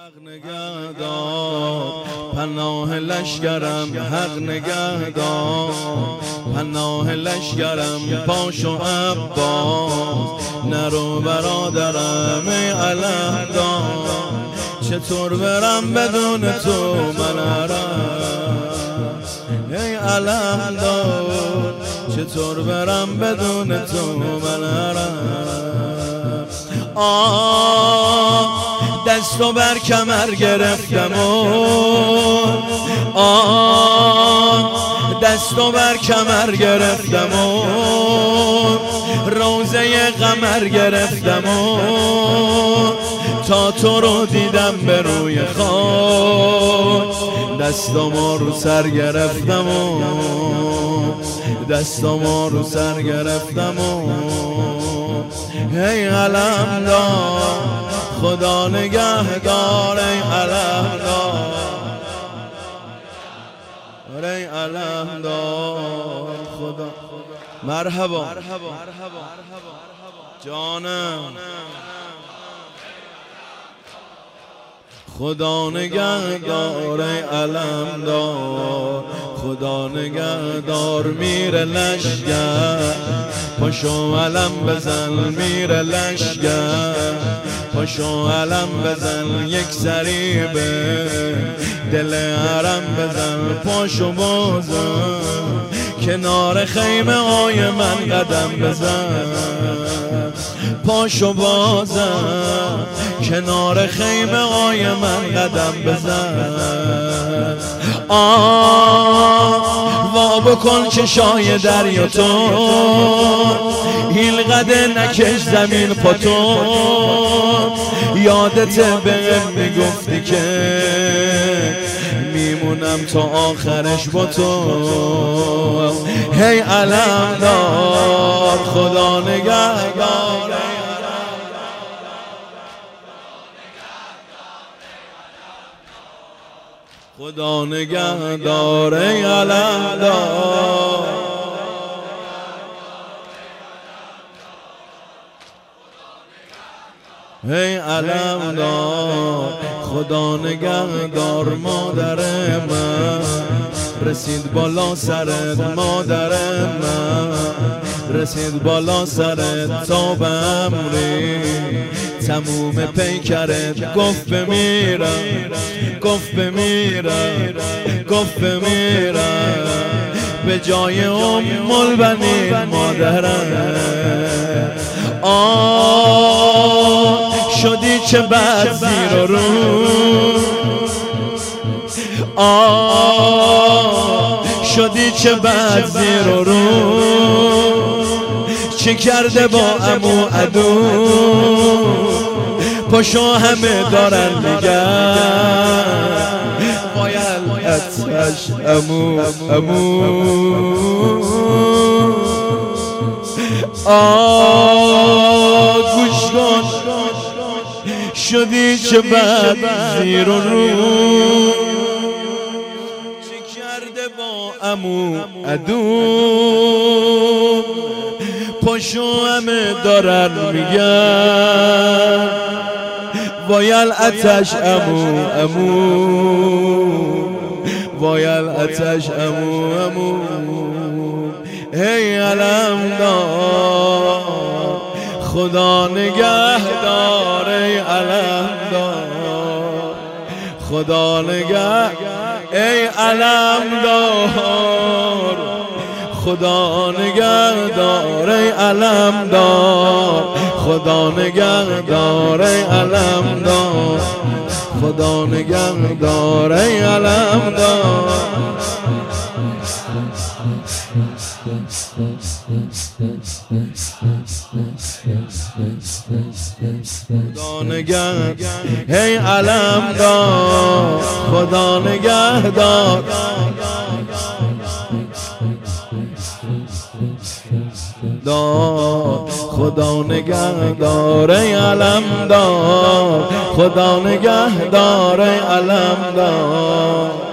حق نگهدار پناه لشکرم، حق نگهدار پناه لشکرم، پاشو عباس نرو برادرم ای علمدار. چطور برم بدون تو من ای علمدار، چطور برم بدون تو من دستو بر کمر گرفتم دستو بر کمر گرفتم روزه قمر گرفتم تا تو رو دیدم به روی خاک. دستامو رو سر گرفتم دستامو رو سر گرفتم ای علمدار خدا نگهدار ای علمدار ای علمدار خدا. مرحبا جانم. خدا نگهدار ای علمدار، خدا نگهدار میره لشگر، پاشو علم بزن میره لشگر، پاشو علم بزن یک سری به دل حرم بزن، پاشو بازم کنار خیمه های من قدم بزن، پاشو بازم کنار خیمه های من قدم بزن. وا بکن چشای دریا تو، هیل قده نکش زمین پاتو، یادت بهم میگفتی که میمونم تا آخرش با تو. هی علمدار خدا نگهدار، خدا نگهدار ای علمدار. ای علمدار خدا نگهدار مادر من، رسید بالا سرت مادر من، رسید بالا سرت تا به امری تموم پیکرت گفت بمیرم، گفت بمیرم، گفت بمیرم به جای البنین مادرم. شدی چه بد زیر و رو، شدی چه بد زیر و رو، چه کرده با عمو عدو، پاشو همه دارن میگن باید اتش عمو عمو. گوش کن شدی چه بد زیر و رو، چه کرده با عمو عدو، پاشو همه دارن میگن وایل اتش عمو عمو، وایل اتش عمو عمو. ای علمدار خدا نگهدار ای علمدار، خدا نگه ای علمدار، خدا نگهدار ای علمدار، خدا نگهدار ای علمدار، خدا نگهدار ای علمدار. خدا نگهدار ای علمدار، خدا نگهدار، خدا نگهدار ای علمدار، خدا نگهدار ای علمدار.